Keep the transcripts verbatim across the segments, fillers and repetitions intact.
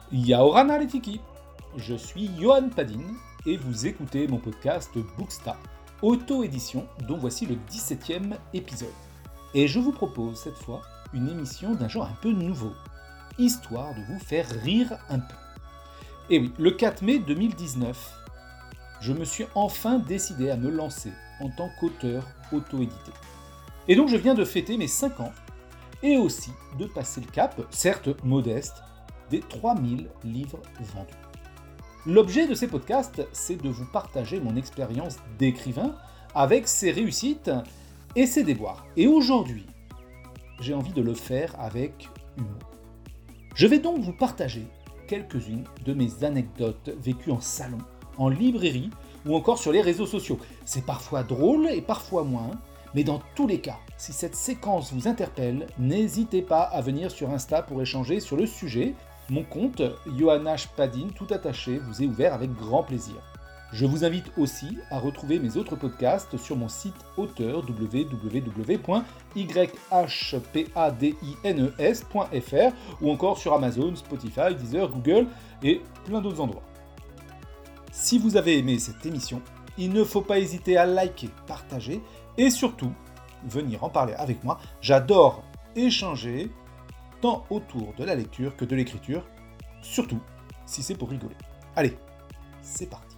Yaorana Letiki, je suis Johan Padin et vous écoutez mon podcast Booksta, auto-édition dont voici le dix-septième épisode. Et je vous propose cette fois une émission d'un genre un peu nouveau, histoire de vous faire rire un peu. Et oui, le quatre mai deux mille dix-neuf, je me suis enfin décidé à me lancer en tant qu'auteur auto-édité. Et donc je viens de fêter mes cinq ans et aussi de passer le cap, certes modeste, des trois mille livres vendus. L'objet de ces podcasts, c'est de vous partager mon expérience d'écrivain avec ses réussites et ses déboires. Et aujourd'hui, j'ai envie de le faire avec humour. Je vais donc vous partager quelques-unes de mes anecdotes vécues en salon, en librairie ou encore sur les réseaux sociaux. C'est parfois drôle et parfois moins, mais dans tous les cas, si cette séquence vous interpelle, n'hésitez pas à venir sur Insta pour échanger sur le sujet. Mon compte, Johan Padin, tout attaché, vous est ouvert avec grand plaisir. Je vous invite aussi à retrouver mes autres podcasts sur mon site auteur w w w point y h padines point f r ou encore sur Amazon, Spotify, Deezer, Google et plein d'autres endroits. Si vous avez aimé cette émission, il ne faut pas hésiter à liker, partager et surtout venir en parler avec moi. J'adore échanger tant autour de la lecture que de l'écriture, surtout si c'est pour rigoler. Allez, c'est parti.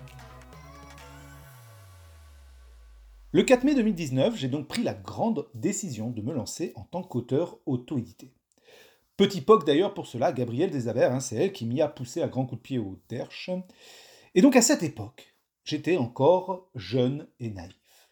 Le quatre mai deux mille dix-neuf, j'ai donc pris la grande décision de me lancer en tant qu'auteur auto-édité. Petit P O C d'ailleurs pour cela, Gabrielle Desabert, hein, c'est elle qui m'y a poussé à grands coups de pied au derche. Et donc à cette époque, j'étais encore jeune et naïf.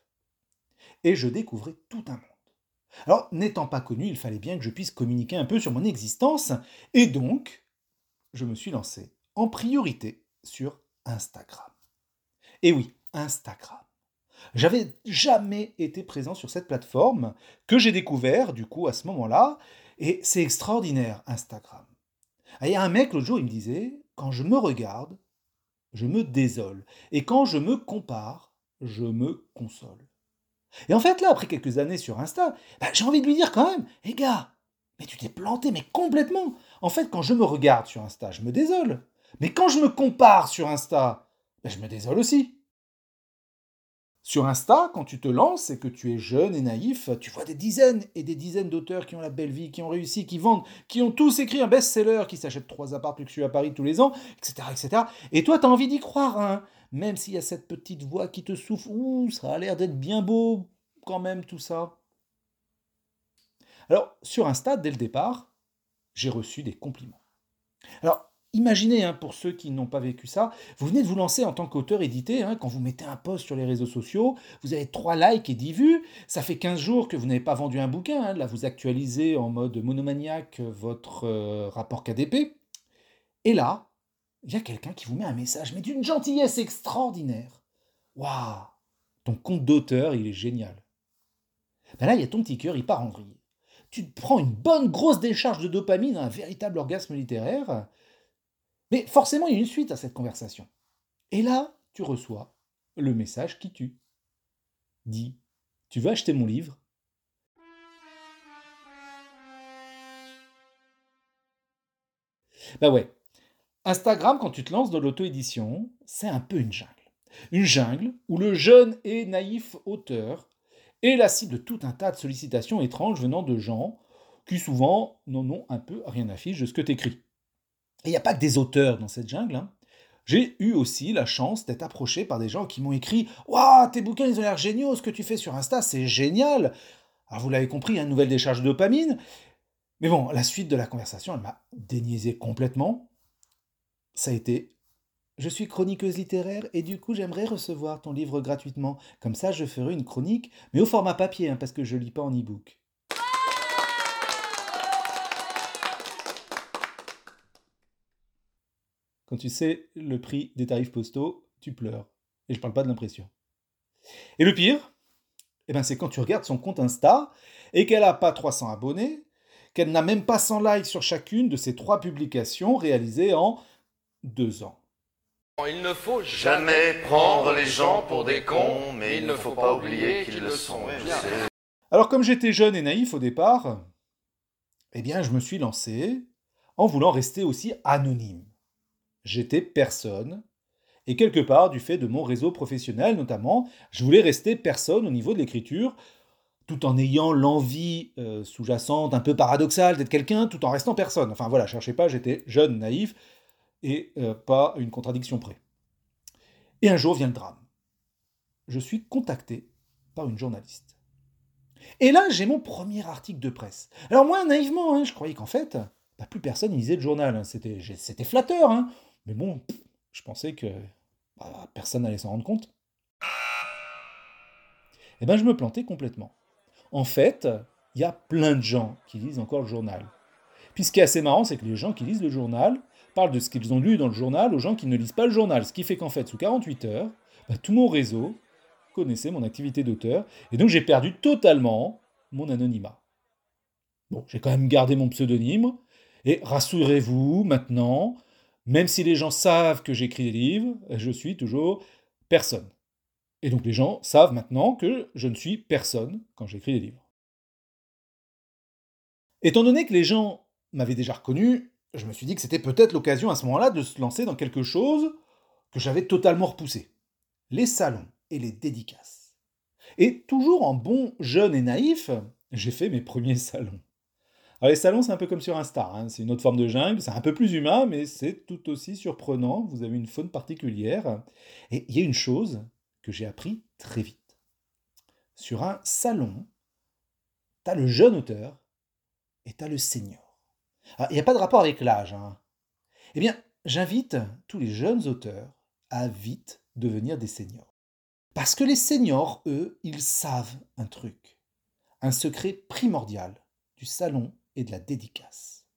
Et je découvrais tout un monde. Alors, n'étant pas connu, il fallait bien que je puisse communiquer un peu sur mon existence, et donc, je me suis lancé en priorité sur Instagram. Et oui, Instagram. J'avais jamais été présent sur cette plateforme, que j'ai découvert, du coup, à ce moment-là, et c'est extraordinaire, Instagram. Il y a un mec, l'autre jour, il me disait, quand je me regarde, je me désole, et quand je me compare, je me console. Et en fait, là, après quelques années sur Insta, bah, j'ai envie de lui dire quand même, hé hey gars, mais tu t'es planté, mais complètement. En fait, quand je me regarde sur Insta, je me désole. Mais quand je me compare sur Insta, bah, je me désole aussi. Sur Insta, quand tu te lances et que tu es jeune et naïf, tu vois des dizaines et des dizaines d'auteurs qui ont la belle vie, qui ont réussi, qui vendent, qui ont tous écrit un best-seller, qui s'achètent trois apparts luxueux à Paris tous les ans, et cetera, et cetera. Et toi, tu as envie d'y croire, hein, même s'il y a cette petite voix qui te souffle, ouh, ça a l'air d'être bien beau quand même tout ça. Alors, sur Insta, dès le départ, j'ai reçu des compliments. Alors, imaginez, hein, pour ceux qui n'ont pas vécu ça, vous venez de vous lancer en tant qu'auteur édité, hein, quand vous mettez un post sur les réseaux sociaux, vous avez trois likes et dix vues, ça fait quinze jours que vous n'avez pas vendu un bouquin, hein, là vous actualisez en mode monomaniaque votre euh, rapport K D P, et là, il y a quelqu'un qui vous met un message, mais d'une gentillesse extraordinaire. Waouh, ton compte d'auteur, il est génial. Ben là, il y a ton petit cœur, il part en vrille. Tu te prends une bonne grosse décharge de dopamine, un véritable orgasme littéraire, mais forcément, il y a une suite à cette conversation. Et là, tu reçois le message qui tue. Dis, tu veux acheter mon livre ? Ben ouais, Instagram, quand tu te lances dans l'auto-édition, c'est un peu une jungle. Une jungle où le jeune et naïf auteur est la cible de tout un tas de sollicitations étranges venant de gens qui souvent n'en ont un peu rien à fiche de ce que tu écris. Et il n'y a pas que des auteurs dans cette jungle. Hein. J'ai eu aussi la chance d'être approché par des gens qui m'ont écrit « Waouh, tes bouquins, ils ont l'air géniaux, ce que tu fais sur Insta, c'est génial !» Alors vous l'avez compris, une nouvelle décharge de dopamine. Mais bon, la suite de la conversation, elle m'a déniaisé complètement. Ça a été « Je suis chroniqueuse littéraire et du coup, j'aimerais recevoir ton livre gratuitement. Comme ça, je ferai une chronique, mais au format papier, hein, parce que je ne lis pas en e-book. » Quand tu sais le prix des tarifs postaux, tu pleures. Et je ne parle pas de l'impression. Et le pire, eh ben c'est quand tu regardes son compte Insta et qu'elle n'a pas trois cents abonnés, qu'elle n'a même pas cent likes sur chacune de ses trois publications réalisées en deux ans. Il ne faut jamais prendre les gens pour des cons, mais il ne faut pas oublier qu'ils le sont. Alors comme j'étais jeune et naïf au départ, eh bien je me suis lancé en voulant rester aussi anonyme. J'étais personne, et quelque part, du fait de mon réseau professionnel notamment, je voulais rester personne au niveau de l'écriture, tout en ayant l'envie euh, sous-jacente, un peu paradoxale, d'être quelqu'un, tout en restant personne. Enfin voilà, cherchez pas, j'étais jeune, naïf, et euh, pas une contradiction près. Et un jour vient le drame. Je suis contacté par une journaliste. Et là, j'ai mon premier article de presse. Alors moi, naïvement, hein, je croyais qu'en fait, bah, plus personne ne lisait le journal. Hein. C'était, c'était flatteur, hein. Mais bon, pff, je pensais que bah, personne n'allait s'en rendre compte. Eh bien, je me plantais complètement. En fait, il y a plein de gens qui lisent encore le journal. Puis ce qui est assez marrant, c'est que les gens qui lisent le journal parlent de ce qu'ils ont lu dans le journal aux gens qui ne lisent pas le journal. Ce qui fait qu'en fait, sous quarante-huit heures, bah, tout mon réseau connaissait mon activité d'auteur, et donc j'ai perdu totalement mon anonymat. Bon, j'ai quand même gardé mon pseudonyme, et rassurez-vous, maintenant, même si les gens savent que j'écris des livres, je suis toujours personne. Et donc les gens savent maintenant que je ne suis personne quand j'écris des livres. Étant donné que les gens m'avaient déjà reconnu, je me suis dit que c'était peut-être l'occasion à ce moment-là de se lancer dans quelque chose que j'avais totalement repoussé. Les salons et les dédicaces. Et toujours en bon jeune et naïf, j'ai fait mes premiers salons. Alors les salons, c'est un peu comme sur Insta, hein. C'est une autre forme de jungle, c'est un peu plus humain, mais c'est tout aussi surprenant, vous avez une faune particulière. Et il y a une chose que j'ai appris très vite. Sur un salon, t'as le jeune auteur et t'as le senior. Alors, il n'y a pas de rapport avec l'âge, hein. Eh bien, j'invite tous les jeunes auteurs à vite devenir des seniors. Parce que les seniors, eux, ils savent un truc, un secret primordial du salon et de la dédicace.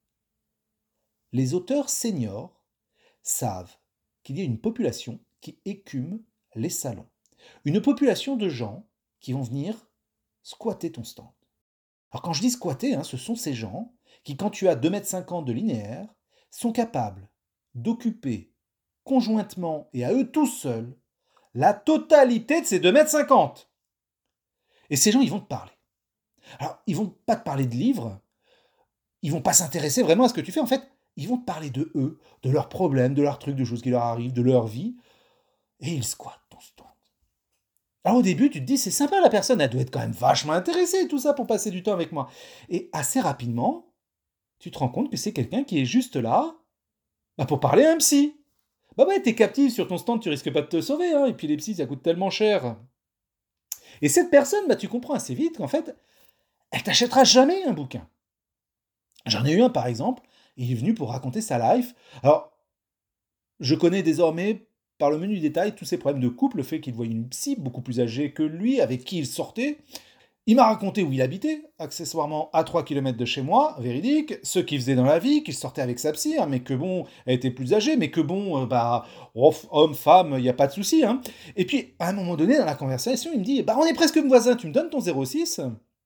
Les auteurs seniors savent qu'il y a une population qui écume les salons. Une population de gens qui vont venir squatter ton stand. Alors quand je dis squatter, hein, ce sont ces gens qui, quand tu as deux mètres cinquante de linéaire, sont capables d'occuper conjointement et à eux tous seuls la totalité de ces deux mètres cinquante. Et ces gens, ils vont te parler. Alors, ils vont pas te parler de livres, ils vont pas s'intéresser vraiment à ce que tu fais. En fait, ils vont te parler de eux, de leurs problèmes, de leurs trucs, de choses qui leur arrivent, de leur vie. Et ils squattent ton stand. Alors au début, tu te dis, c'est sympa la personne, elle doit être quand même vachement intéressée et tout ça pour passer du temps avec moi. Et assez rapidement, tu te rends compte que c'est quelqu'un qui est juste là bah, pour parler à un psy. Bah ouais, t'es captif sur ton stand, tu risques pas de te sauver, hein, et puis les psys, ça coûte tellement cher. Et cette personne, bah, tu comprends assez vite qu'en fait, elle t'achètera jamais un bouquin. J'en ai eu un par exemple, il est venu pour raconter sa life. Alors, je connais désormais, par le menu détail, tous ses problèmes de couple, le fait qu'il voyait une psy beaucoup plus âgée que lui, avec qui il sortait. Il m'a raconté où il habitait, accessoirement à trois kilomètres de chez moi, véridique, ce qu'il faisait dans la vie, qu'il sortait avec sa psy, hein, mais que bon, elle était plus âgée, mais que bon, euh, bah, oh, homme, femme, il n'y a pas de souci. Hein. Et puis, à un moment donné, dans la conversation, il me dit, bah on est presque voisins, tu me donnes ton zéro six ?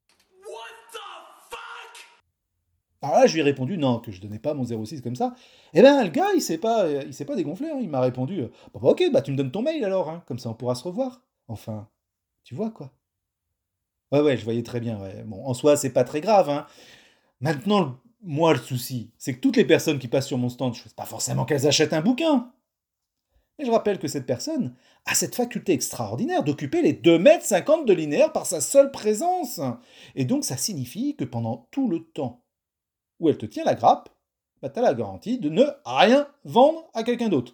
Alors là, je lui ai répondu non, que je donnais pas mon zéro six comme ça. Eh ben, le gars, il s'est pas, il s'est pas dégonflé, hein. Il m'a répondu, bah, bah, ok, bah tu me donnes ton mail alors, hein. Comme ça on pourra se revoir. Enfin, tu vois quoi. Ouais, ouais, je voyais très bien, ouais. Bon, en soi, c'est pas très grave, hein. Maintenant, moi, le souci, c'est que toutes les personnes qui passent sur mon stand, je ne sais pas forcément qu'elles achètent un bouquin. Et je rappelle que cette personne a cette faculté extraordinaire d'occuper les deux mètres cinquante de linéaire par sa seule présence. Et donc, ça signifie que pendant tout le temps où elle te tient la grappe, bah, tu as la garantie de ne rien vendre à quelqu'un d'autre.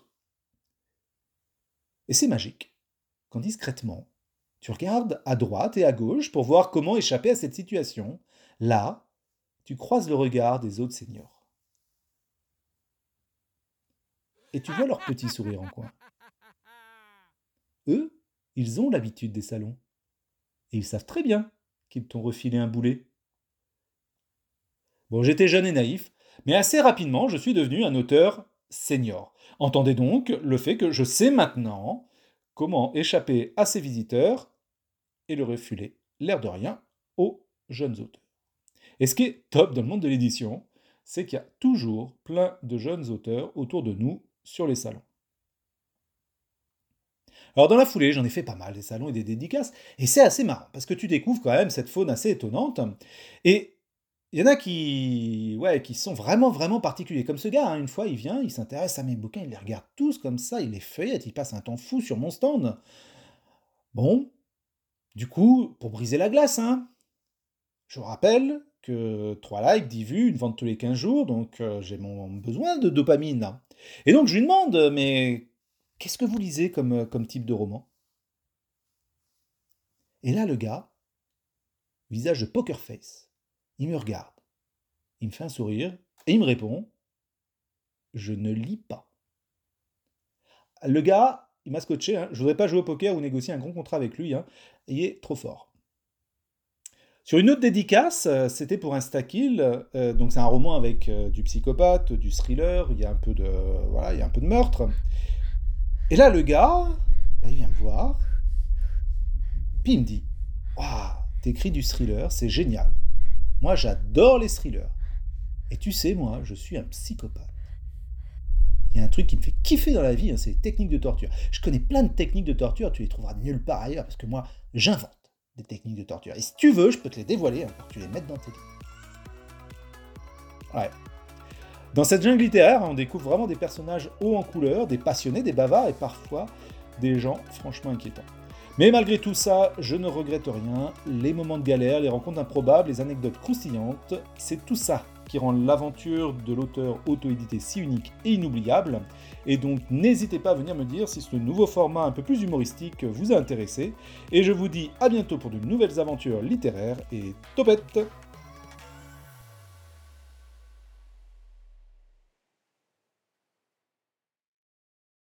Et c'est magique, quand discrètement, tu regardes à droite et à gauche pour voir comment échapper à cette situation. Là, tu croises le regard des autres seniors. Et tu vois leur petit sourire en coin. Eux, ils ont l'habitude des salons. Et ils savent très bien qu'ils t'ont refilé un boulet. Bon, j'étais jeune et naïf, mais assez rapidement, je suis devenu un auteur senior. Entendez donc le fait que je sais maintenant comment échapper à ces visiteurs et le refiler, l'air de rien, aux jeunes auteurs. Et ce qui est top dans le monde de l'édition, c'est qu'il y a toujours plein de jeunes auteurs autour de nous sur les salons. Alors dans la foulée, j'en ai fait pas mal, des salons et des dédicaces, et c'est assez marrant, parce que tu découvres quand même cette faune assez étonnante, et Il y en a qui, ouais, qui sont vraiment, vraiment particuliers. Comme ce gars, hein, une fois, il vient, il s'intéresse à mes bouquins, il les regarde tous comme ça, il les feuillette, il passe un temps fou sur mon stand. Bon, du coup, pour briser la glace, hein, je vous rappelle que trois likes, dix vues, une vente tous les quinze jours, donc euh, j'ai mon besoin de dopamine, là. Et donc je lui demande, mais qu'est-ce que vous lisez comme, euh, comme type de roman? Et là, le gars, visage de poker face, il me regarde, il me fait un sourire, et il me répond, je ne lis pas. Le gars, il m'a scotché, hein, je voudrais pas jouer au poker ou négocier un grand contrat avec lui, hein, il est trop fort. Sur une autre dédicace, euh, c'était pour Instakill, euh, donc c'est un roman avec euh, du psychopathe, du thriller, il y a un peu de, voilà, il y a un peu de meurtre. Et là, le gars, bah, il vient me voir, puis il me dit, waouh, t'écris du thriller, c'est génial. Moi, j'adore les thrillers. Et tu sais, moi, je suis un psychopathe. Il y a un truc qui me fait kiffer dans la vie, hein, c'est les techniques de torture. Je connais plein de techniques de torture, tu les trouveras nulle part ailleurs, parce que moi, j'invente des techniques de torture. Et si tu veux, je peux te les dévoiler hein, pour que tu les mettes dans tes livres. Ouais. Dans cette jungle littéraire, on découvre vraiment des personnages hauts en couleur, des passionnés, des bavards et parfois des gens franchement inquiétants. Mais malgré tout ça, je ne regrette rien. Les moments de galère, les rencontres improbables, les anecdotes croustillantes, c'est tout ça qui rend l'aventure de l'auteur auto-édité si unique et inoubliable. Et donc n'hésitez pas à venir me dire si ce nouveau format un peu plus humoristique vous a intéressé. Et je vous dis à bientôt pour de nouvelles aventures littéraires et topette!